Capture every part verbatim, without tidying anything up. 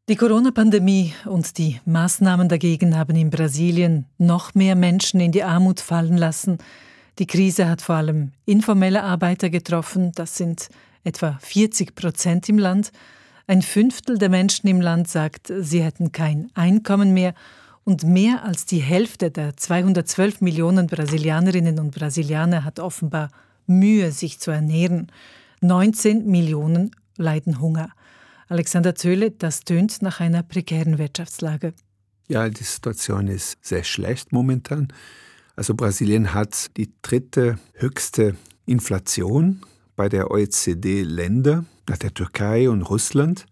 Die Corona-Pandemie und die Maßnahmen dagegen haben in Brasilien noch mehr Menschen in die Armut fallen lassen. Die Krise hat vor allem informelle Arbeiter getroffen. Das sind etwa vierzig Prozent im Land. Ein Fünftel der Menschen im Land sagt, sie hätten kein Einkommen mehr. Und mehr als die Hälfte der zweihundertzwölf Millionen Brasilianerinnen und Brasilianer hat offenbar Mühe, sich zu ernähren. neunzehn Millionen leiden Hunger. Alexander Zöhle, das tönt nach einer prekären Wirtschaftslage. Ja, die Situation ist sehr schlecht momentan. Also Brasilien hat die dritte höchste Inflation bei der O E C D-Länder, nach der Türkei und Russland.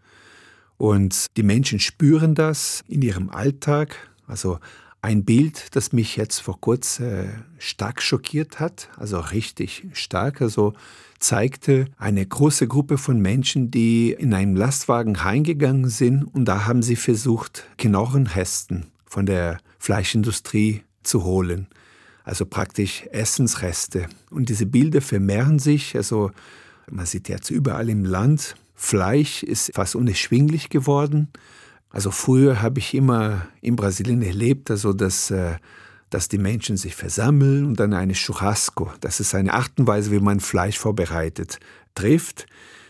Und die Menschen spüren das in ihrem Alltag. Also ein Bild, das mich jetzt vor kurzem äh, stark schockiert hat, also richtig stark, also zeigte eine große Gruppe von Menschen, die in einen Lastwagen reingegangen sind und da haben sie versucht, Knochenresten von der Fleischindustrie zu holen. Also praktisch Essensreste. Und diese Bilder vermehren sich, also man sieht jetzt überall im Land, Fleisch ist fast unerschwinglich geworden. Also früher habe ich immer in Brasilien erlebt, also dass, äh, dass die Menschen sich versammeln und dann eine Churrasco, das ist eine Art und Weise, wie man Fleisch vorbereitet, trifft.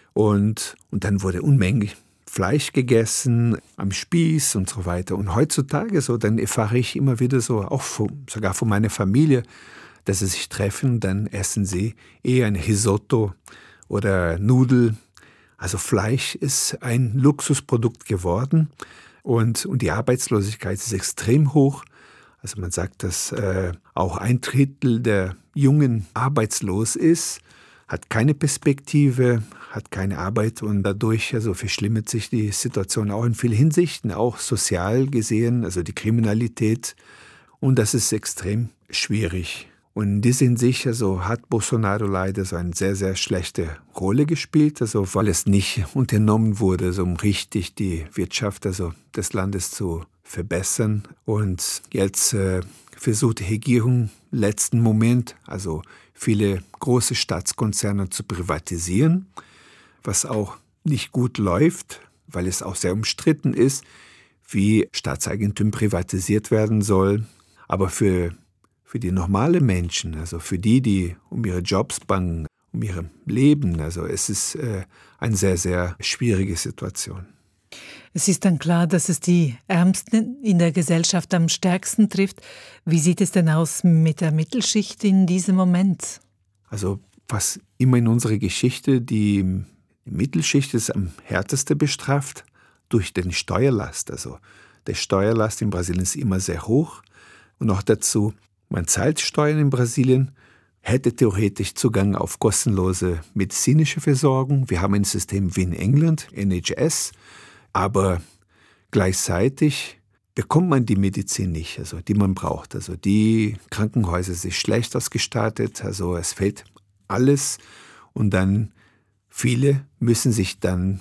Und, und dann wurde Unmengen Fleisch gegessen, am Spieß und so weiter. Und heutzutage, so, dann erfahre ich immer wieder so, auch von, sogar von meiner Familie, dass sie sich treffen, dann essen sie eher ein Risotto oder Nudel. Also Fleisch ist ein Luxusprodukt geworden und, und die Arbeitslosigkeit ist extrem hoch. Also man sagt, dass äh, auch ein Drittel der Jungen arbeitslos ist, hat keine Perspektive, hat keine Arbeit und dadurch also verschlimmert sich die Situation auch in vielen Hinsichten, auch sozial gesehen, also die Kriminalität. Und das ist extrem schwierig. Und in dieser Hinsicht also hat Bolsonaro leider so eine sehr, sehr schlechte Rolle gespielt, also weil es nicht unternommen wurde, so um richtig die Wirtschaft also des Landes zu verbessern. Und jetzt äh, versucht die Regierung im letzten Moment, also viele große Staatskonzerne zu privatisieren, was auch nicht gut läuft, weil es auch sehr umstritten ist, wie Staatseigentum privatisiert werden soll. Aber für Für die normale Menschen, also für die, die um ihre Jobs bangen, um ihr Leben, also es ist äh, eine sehr, sehr schwierige Situation. Es ist dann klar, dass es die Ärmsten in der Gesellschaft am stärksten trifft. Wie sieht es denn aus mit der Mittelschicht in diesem Moment? Also was immer in unserer Geschichte, die Mittelschicht ist am härtesten bestraft durch den Steuerlast. Also der Steuerlast in Brasilien ist immer sehr hoch und noch dazu, man zahlt Steuern in Brasilien, hätte theoretisch Zugang auf kostenlose medizinische Versorgung. Wir haben ein System wie in England, N H S, aber gleichzeitig bekommt man die Medizin nicht, also die man braucht. Also die Krankenhäuser sind schlecht ausgestattet, also es fehlt alles und dann viele müssen sich dann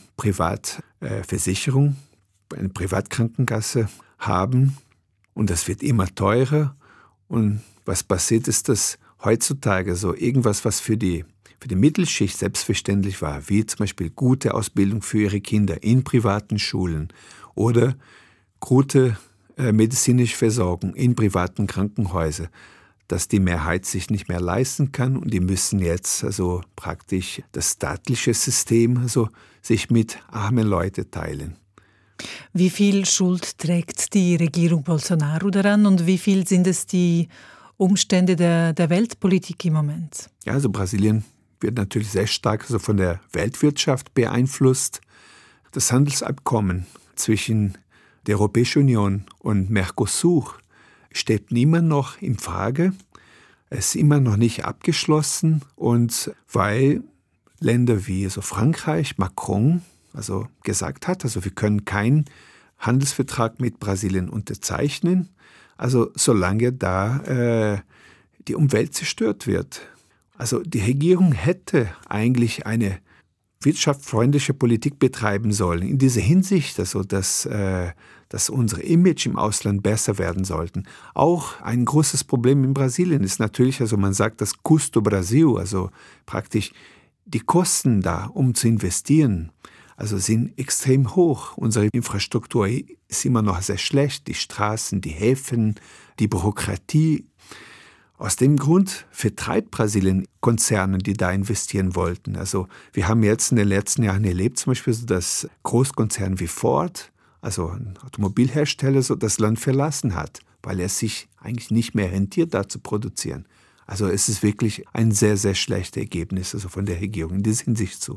Privatversicherung, äh, eine Privatkrankenkasse haben und das wird immer teurer. Und was passiert ist, dass heutzutage so irgendwas, was für die, für die Mittelschicht selbstverständlich war, wie zum Beispiel gute Ausbildung für ihre Kinder in privaten Schulen oder gute äh, medizinische Versorgung in privaten Krankenhäusern, dass die Mehrheit sich nicht mehr leisten kann und die müssen jetzt also praktisch das staatliche System also sich mit armen Leuten teilen. Wie viel Schuld trägt die Regierung Bolsonaro daran und wie viel sind es die Umstände der, der Weltpolitik im Moment? Ja, also Brasilien wird natürlich sehr stark also von der Weltwirtschaft beeinflusst. Das Handelsabkommen zwischen der Europäischen Union und Mercosur steht immer noch in Frage. Es ist immer noch nicht abgeschlossen und weil Länder wie also Frankreich, Macron, also gesagt hat, also wir können keinen Handelsvertrag mit Brasilien unterzeichnen, also solange da äh, die Umwelt zerstört wird. Also die Regierung hätte eigentlich eine wirtschaftsfreundliche Politik betreiben sollen, in dieser Hinsicht, also dass, äh, dass unser Image im Ausland besser werden sollten. Auch ein großes Problem in Brasilien ist natürlich, also man sagt das Custo Brasil, also praktisch die Kosten da, um zu investieren. also sind extrem hoch. Unsere Infrastruktur ist immer noch sehr schlecht, die Straßen, die Häfen, die Bürokratie. Aus dem Grund vertreibt Brasilien Konzerne, die da investieren wollten. Also wir haben jetzt in den letzten Jahren erlebt, zum Beispiel, so, dass Großkonzerne wie Ford, also ein Automobilhersteller, so das Land verlassen hat, weil er sich eigentlich nicht mehr rentiert, da zu produzieren. Also es ist wirklich ein sehr, sehr schlechtes Ergebnis also von der Regierung in dieser Hinsicht zu.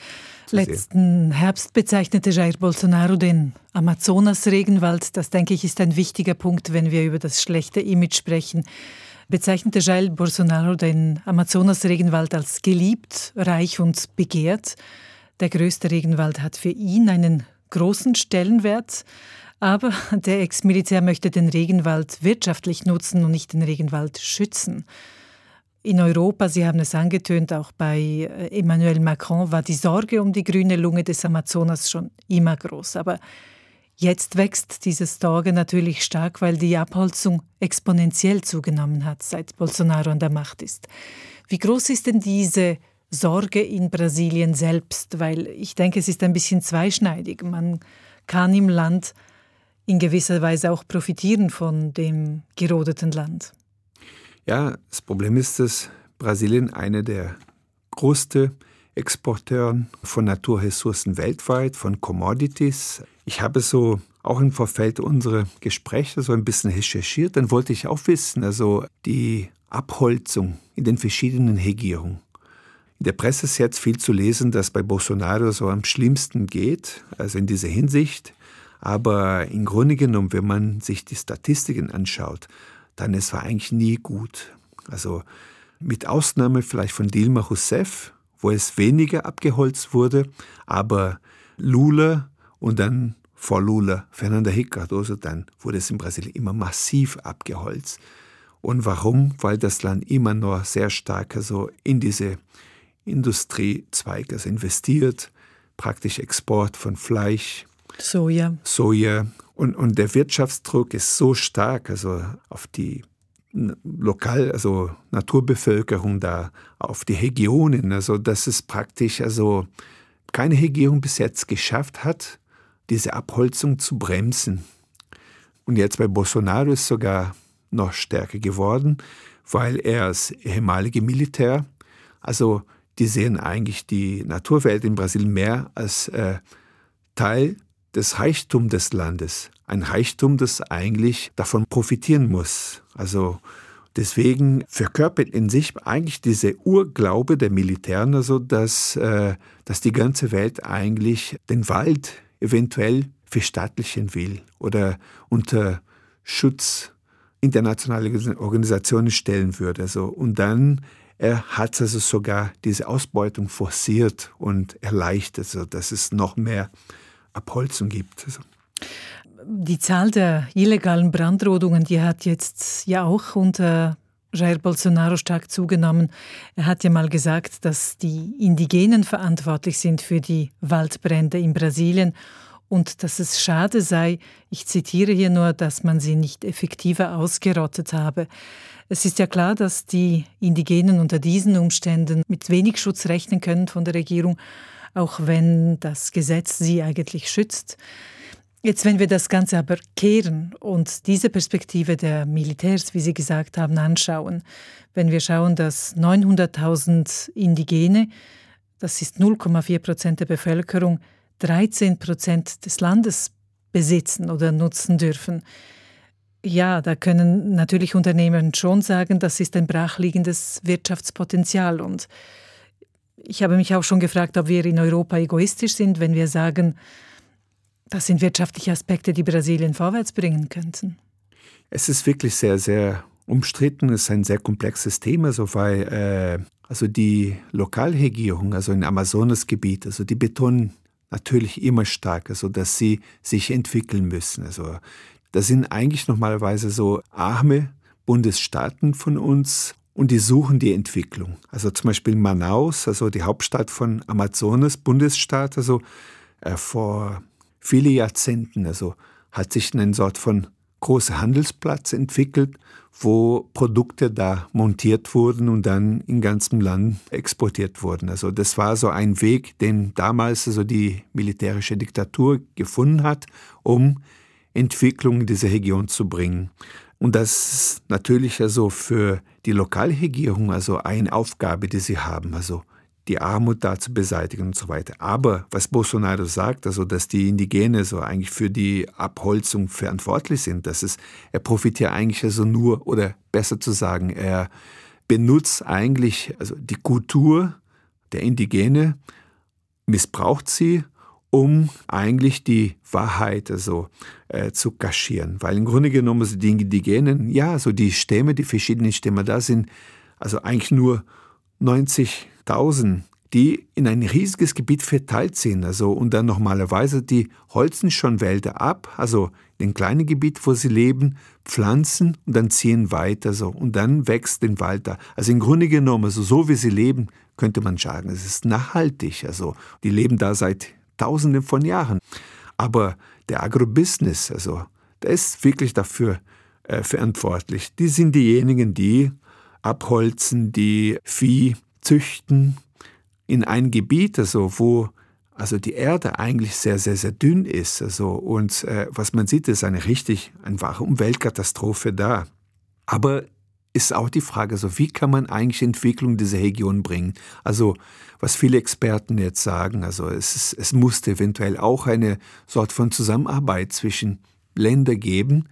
Letzten Herbst bezeichnete Jair Bolsonaro den Amazonas-Regenwald. Das, denke ich, ist ein wichtiger Punkt, wenn wir über das schlechte Image sprechen. Bezeichnete Jair Bolsonaro den Amazonas-Regenwald als geliebt, reich und begehrt. Der größte Regenwald hat für ihn einen großen Stellenwert. Aber der Ex-Militär möchte den Regenwald wirtschaftlich nutzen und nicht den Regenwald schützen. In Europa, Sie haben es angetönt, auch bei Emmanuel Macron war die Sorge um die grüne Lunge des Amazonas schon immer groß. Aber jetzt wächst diese Sorge natürlich stark, weil die Abholzung exponentiell zugenommen hat, seit Bolsonaro an der Macht ist. Wie groß ist denn diese Sorge in Brasilien selbst? Weil ich denke, es ist ein bisschen zweischneidig. Man kann im Land in gewisser Weise auch profitieren von dem gerodeten Land. Ja, das Problem ist, dass Brasilien einer der größten Exporteure von Naturressourcen weltweit, von Commodities. Ich habe so auch im Vorfeld unserer Gespräche so ein bisschen recherchiert. Dann wollte ich auch wissen, also die Abholzung in den verschiedenen Regierungen. In der Presse ist jetzt viel zu lesen, dass bei Bolsonaro so am schlimmsten geht, also in dieser Hinsicht. Aber im Grunde genommen, wenn man sich die Statistiken anschaut, dann es war eigentlich nie gut. Also mit Ausnahme vielleicht von Dilma Rousseff, wo es weniger abgeholzt wurde, aber Lula und dann vor Lula Fernando Henrique Cardoso, dann wurde es in Brasilien immer massiv abgeholzt. Und warum? Weil das Land immer noch sehr stark also in diese Industriezweige also investiert, praktisch Export von Fleisch, Soja. Soja. Und, und der Wirtschaftsdruck ist so stark, also auf die Lokal, also Naturbevölkerung da, auf die Regionen, also dass es praktisch also keine Regierung bis jetzt geschafft hat, diese Abholzung zu bremsen. Und jetzt bei Bolsonaro ist es sogar noch stärker geworden, weil er als ehemaliger Militär, also die sehen eigentlich die Naturwelt in Brasilien mehr als äh, Teil des Reichtums des Landes. Ein Reichtum, das eigentlich davon profitieren muss. Also deswegen verkörpert in sich eigentlich diese Urglaube der Militären, also dass, äh, dass die ganze Welt eigentlich den Wald eventuell verstaatlichen will oder unter Schutz internationaler Organisationen stellen würde. Also, und dann er hat also sogar diese Ausbeutung forciert und erleichtert, also dass es noch mehr Abholzung gibt. Also. Die Zahl der illegalen Brandrodungen, die hat jetzt ja auch unter Jair Bolsonaro stark zugenommen. Er hat ja mal gesagt, dass die Indigenen verantwortlich sind für die Waldbrände in Brasilien und dass es schade sei, ich zitiere hier nur, dass man sie nicht effektiver ausgerottet habe. Es ist ja klar, dass die Indigenen unter diesen Umständen mit wenig Schutz rechnen können von der Regierung, auch wenn das Gesetz sie eigentlich schützt. Jetzt, wenn wir das Ganze aber kehren und diese Perspektive der Militärs, wie Sie gesagt haben, anschauen, wenn wir schauen, dass neunhunderttausend Indigene, das ist null Komma vier Prozent der Bevölkerung, dreizehn Prozent des Landes besitzen oder nutzen dürfen. Ja, da können natürlich Unternehmen schon sagen, das ist ein brachliegendes Wirtschaftspotenzial. Und ich habe mich auch schon gefragt, ob wir in Europa egoistisch sind, wenn wir sagen, das sind wirtschaftliche Aspekte, die Brasilien vorwärts bringen könnten. Es ist wirklich sehr, sehr umstritten. Es ist ein sehr komplexes Thema, so weil äh, also die Lokalregierung, also im Amazonasgebiet, also die betonen natürlich immer stark, also dass sie sich entwickeln müssen. Also das sind eigentlich normalerweise so arme Bundesstaaten von uns und die suchen die Entwicklung. Also zum Beispiel Manaus, also die Hauptstadt von Amazonas, Bundesstaat, also äh, vor viele Jahrzehnten, also hat sich eine Sort von große Handelsplatz entwickelt, wo Produkte da montiert wurden und dann in ganzem Land exportiert wurden. Also das war so ein Weg, den damals also die militärische Diktatur gefunden hat, um Entwicklung in diese Region zu bringen. Und das ist natürlich also für die Lokalregierung also eine Aufgabe, die sie haben, also die Armut da zu beseitigen und so weiter. Aber was Bolsonaro sagt, also dass die Indigene so eigentlich für die Abholzung verantwortlich sind, das ist, er profitiert eigentlich also nur, oder besser zu sagen, er benutzt eigentlich also die Kultur der Indigene, missbraucht sie, um eigentlich die Wahrheit also, äh, zu kaschieren. Weil im Grunde genommen also die Indigenen, ja, so die Stämme, die verschiedenen Stämme da sind, also eigentlich nur neunzigtausend, die in ein riesiges Gebiet verteilt sind. Also, und dann normalerweise, die holzen schon Wälder ab, also in kleinen Gebiet, wo sie leben, pflanzen und dann ziehen weiter. So, und dann wächst den Wald da. Also im Grunde genommen, also so wie sie leben, könnte man sagen, es ist nachhaltig. Also die leben da seit Tausenden von Jahren. Aber der Agrobusiness, also der ist wirklich dafür äh, verantwortlich. Die sind diejenigen, die abholzen, die Vieh züchten in ein Gebiet, also wo also die Erde eigentlich sehr, sehr, sehr dünn ist. Also, und äh, was man sieht, ist eine richtig, eine wahre Umweltkatastrophe da. Aber ist auch die Frage, so wie kann man eigentlich Entwicklung in diese Region bringen? Also was viele Experten jetzt sagen, also es, ist, es musste eventuell auch eine Sorte von Zusammenarbeit zwischen Ländern geben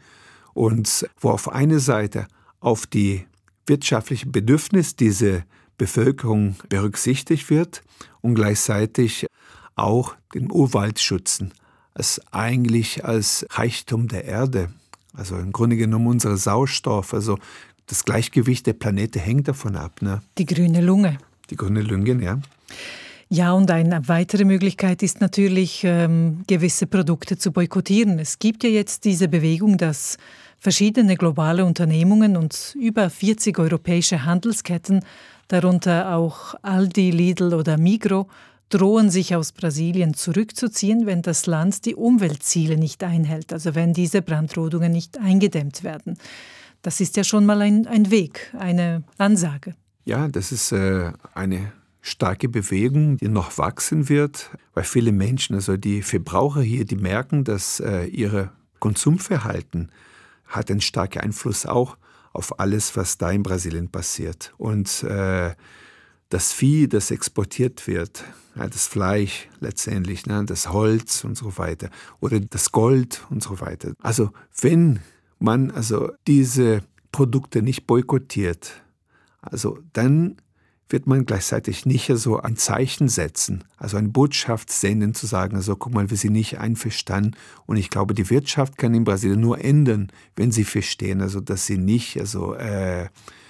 und wo auf einer Seite auf die wirtschaftlichen Bedürfnisse dieser Bevölkerung berücksichtigt wird und gleichzeitig auch den Urwald schützen, als eigentlich als Reichtum der Erde. Also im Grunde genommen unser Sauerstoff, also das Gleichgewicht der Planete hängt davon ab. Ne? Die grüne Lunge. Die grüne Lunge, ja. Ja, und eine weitere Möglichkeit ist natürlich, ähm, gewisse Produkte zu boykottieren. Es gibt ja jetzt diese Bewegung, dass verschiedene globale Unternehmungen und über vierzig europäische Handelsketten, darunter auch Aldi, Lidl oder Migros, drohen sich aus Brasilien zurückzuziehen, wenn das Land die Umweltziele nicht einhält, also wenn diese Brandrodungen nicht eingedämmt werden. Das ist ja schon mal ein, ein Weg, eine Ansage. Ja, das ist äh, eine starke Bewegung, die noch wachsen wird, weil viele Menschen, also die Verbraucher hier, die merken, dass äh, ihr Konsumverhalten hat einen starken Einfluss auch auf alles, was da in Brasilien passiert. Und äh, das Vieh, das exportiert wird, ja, das Fleisch letztendlich, ne, das Holz und so weiter, oder das Gold und so weiter. Also wenn man also diese Produkte nicht boykottiert, also dann wird man gleichzeitig nicht so ein Zeichen setzen, also eine Botschaft senden, zu sagen, also guck mal, wir sind nicht einverstanden. Und ich glaube, die Wirtschaft kann in Brasilien nur ändern, wenn sie verstehen, also dass sie nicht also, äh,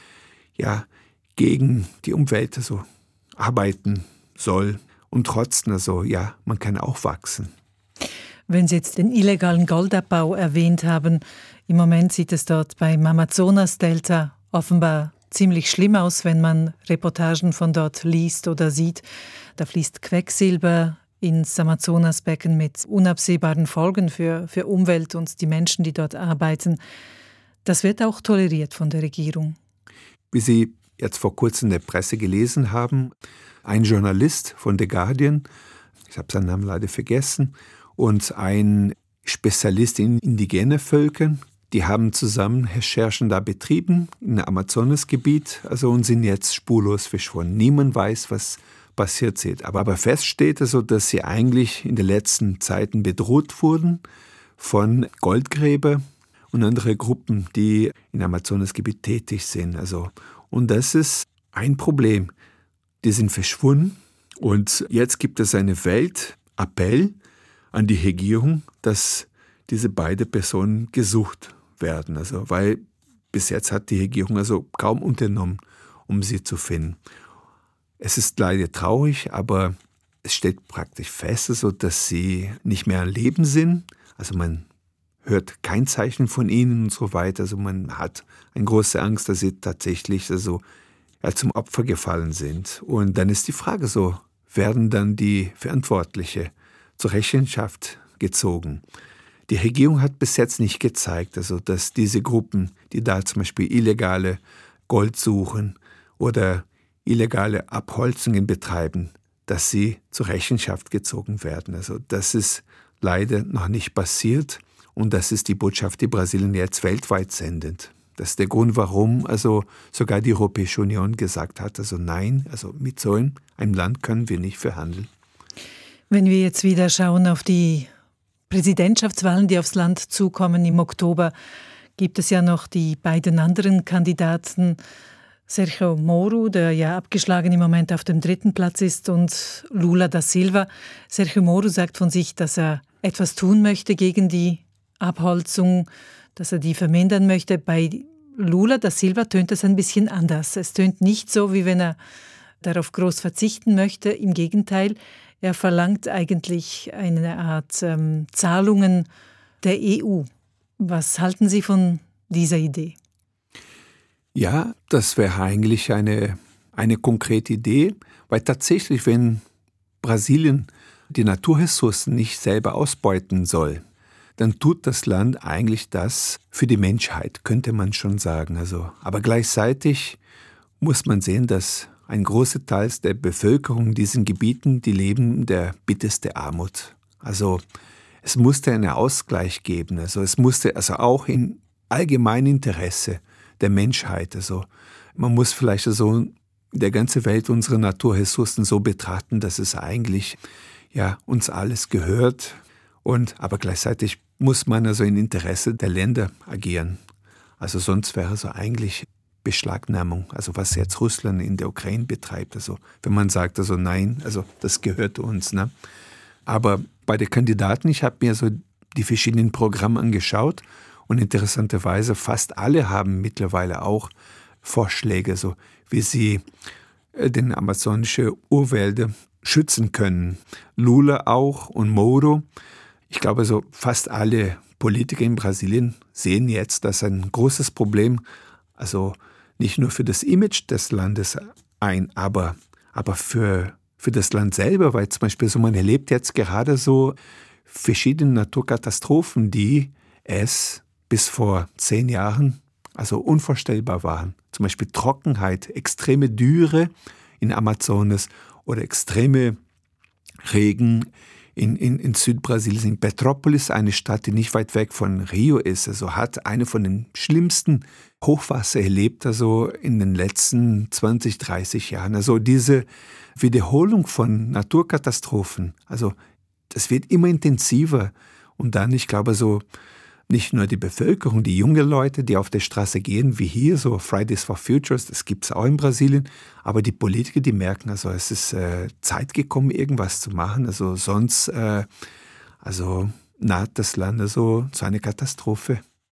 ja, gegen die Umwelt also, arbeiten soll. Und trotzdem, also, ja, man kann auch wachsen. Wenn Sie jetzt den illegalen Goldabbau erwähnt haben, im Moment sieht es dort beim Amazonas-Delta offenbar ziemlich schlimm aus, wenn man Reportagen von dort liest oder sieht. Da fließt Quecksilber ins Amazonasbecken mit unabsehbaren Folgen für, für Umwelt und die Menschen, die dort arbeiten. Das wird auch toleriert von der Regierung. Wie Sie jetzt vor kurzem in der Presse gelesen haben, ein Journalist von The Guardian, ich habe seinen Namen leider vergessen, und ein Spezialist in indigene Völkern, die haben zusammen Recherchen da betrieben im Amazonasgebiet, also und sind jetzt spurlos verschwunden. Niemand weiß, was passiert ist. Aber, aber fest steht also, dass sie eigentlich in den letzten Zeiten bedroht wurden von Goldgräbern und anderen Gruppen, die im Amazonasgebiet tätig sind. Also, und das ist ein Problem. Die sind verschwunden und jetzt gibt es einen Weltappell an die Regierung, dass diese beiden Personen gesucht werden. Also, weil bis jetzt hat die Regierung also kaum unternommen, um sie zu finden. Es ist leider traurig, aber es steht praktisch fest, also, dass sie nicht mehr am Leben sind. Also man hört kein Zeichen von ihnen und so weiter. Also man hat eine große Angst, dass sie tatsächlich also, ja, zum Opfer gefallen sind. Und dann ist die Frage so, werden dann die Verantwortlichen zur Rechenschaft gezogen? Die Regierung hat bis jetzt nicht gezeigt, also dass diese Gruppen, die da zum Beispiel illegale Gold suchen oder illegale Abholzungen betreiben, dass sie zur Rechenschaft gezogen werden. Also das ist leider noch nicht passiert und das ist die Botschaft, die Brasilien jetzt weltweit sendet. Das ist der Grund, warum also sogar die Europäische Union gesagt hat, also nein, also mit so einem Land können wir nicht verhandeln. Wenn wir jetzt wieder schauen auf die Präsidentschaftswahlen, die aufs Land zukommen im Oktober, gibt es ja noch die beiden anderen Kandidaten, Sergio Moro, der ja abgeschlagen im Moment auf dem dritten Platz ist, und Lula da Silva. Sergio Moro sagt von sich, dass er etwas tun möchte gegen die Abholzung, dass er die vermindern möchte. Bei Lula da Silva tönt es ein bisschen anders. Es tönt nicht so, wie wenn er darauf groß verzichten möchte. Im Gegenteil, er verlangt eigentlich eine Art ähm, Zahlungen der E U. Was halten Sie von dieser Idee? Ja, das wäre eigentlich eine, eine konkrete Idee, weil tatsächlich, wenn Brasilien die Naturressourcen nicht selber ausbeuten soll, dann tut das Land eigentlich das für die Menschheit, könnte man schon sagen. Also, aber gleichzeitig muss man sehen, dass ein großer Teil der Bevölkerung in diesen Gebieten, die leben in der bittersten Armut. Also es musste einen Ausgleich geben. Also es musste also auch im allgemeinen Interesse der Menschheit. Also man muss vielleicht so in der ganzen Welt unsere Naturressourcen so betrachten, dass es eigentlich ja uns alles gehört. Und aber gleichzeitig muss man also im Interesse der Länder agieren. Also sonst wäre so eigentlich Beschlagnahmung, also was jetzt Russland in der Ukraine betreibt. Also wenn man sagt, also nein, also das gehört uns. Ne? Aber bei den Kandidaten, ich habe mir so die verschiedenen Programme angeschaut und interessanterweise fast alle haben mittlerweile auch Vorschläge, so wie sie den amazonischen Urwälder schützen können. Lula auch und Moro. Ich glaube, so fast alle Politiker in Brasilien sehen jetzt, dass ein großes Problem, also nicht nur für das Image des Landes ein, aber, aber für, für das Land selber, weil zum Beispiel so man erlebt jetzt gerade so verschiedene Naturkatastrophen, die es bis vor zehn Jahren also unvorstellbar waren. Zum Beispiel Trockenheit, extreme Dürre in Amazonas oder extreme Regen in, in, in Südbrasilien. In Petrópolis, eine Stadt, die nicht weit weg von Rio ist, also hat eine von den schlimmsten Hochwasser erlebt, also in den letzten zwanzig, dreißig Jahren. Also diese Wiederholung von Naturkatastrophen, also das wird immer intensiver. Und dann, ich glaube, so nicht nur die Bevölkerung, die jungen Leute, die auf der Straße gehen, wie hier, so Fridays for Futures, das gibt es auch in Brasilien, aber die Politiker, die merken, also es ist äh, Zeit gekommen, irgendwas zu machen, also sonst äh, also naht das Land also zu einer Katastrophe.